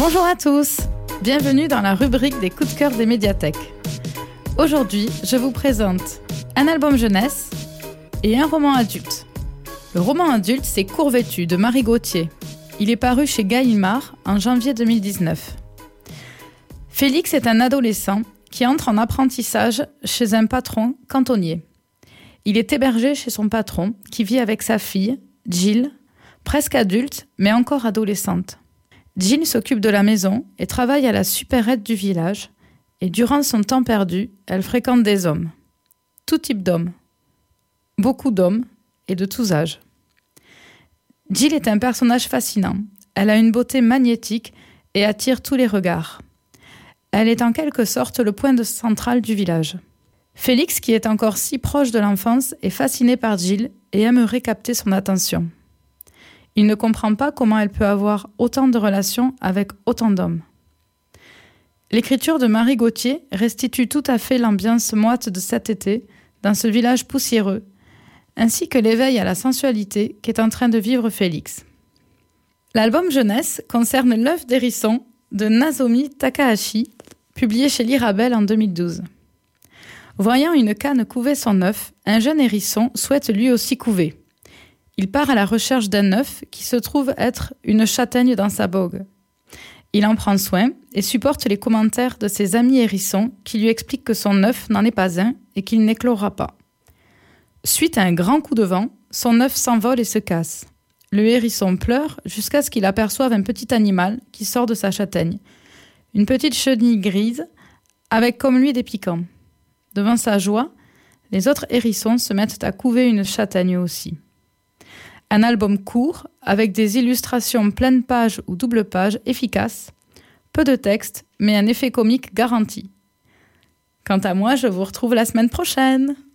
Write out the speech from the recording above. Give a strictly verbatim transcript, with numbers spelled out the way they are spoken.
Bonjour à tous, bienvenue dans la rubrique des coups de cœur des médiathèques. Aujourd'hui, je vous présente un album jeunesse et un roman adulte. Le roman adulte, c'est Court vêtu de Marie Gauthier. Il est paru chez Gallimard en janvier deux mille dix-neuf. Félix est un adolescent qui entre en apprentissage chez un patron cantonnier. Il est hébergé chez son patron qui vit avec sa fille, Jill, presque adulte mais encore adolescente. Jill s'occupe de la maison et travaille à la supérette du village et durant son temps perdu, elle fréquente des hommes. Tout type d'hommes. Beaucoup d'hommes et de tous âges. Jill est un personnage fascinant. Elle a une beauté magnétique et attire tous les regards. Elle est en quelque sorte le point de central du village. Félix, qui est encore si proche de l'enfance, est fasciné par Jill et aimerait capter son attention. Il ne comprend pas comment elle peut avoir autant de relations avec autant d'hommes. L'écriture de Marie Gauthier restitue tout à fait l'ambiance moite de cet été dans ce village poussiéreux, ainsi que l'éveil à la sensualité qu'est en train de vivre Félix. L'album jeunesse concerne L'œuf d'hérisson de Nozomi Takahashi, publié chez Lirabelle en deux mille douze. Voyant une canne couver son œuf, un jeune hérisson souhaite lui aussi couver. Il part à la recherche d'un œuf qui se trouve être une châtaigne dans sa bogue. Il en prend soin et supporte les commentaires de ses amis hérissons qui lui expliquent que son œuf n'en est pas un et qu'il n'éclora pas. Suite à un grand coup de vent, son œuf s'envole et se casse. Le hérisson pleure jusqu'à ce qu'il aperçoive un petit animal qui sort de sa châtaigne. Une petite chenille grise avec comme lui des piquants. Devant sa joie, les autres hérissons se mettent à couver une châtaigne aussi. Un album court, avec des illustrations pleine page ou double page efficaces, peu de texte, mais un effet comique garanti. Quant à moi, je vous retrouve la semaine prochaine.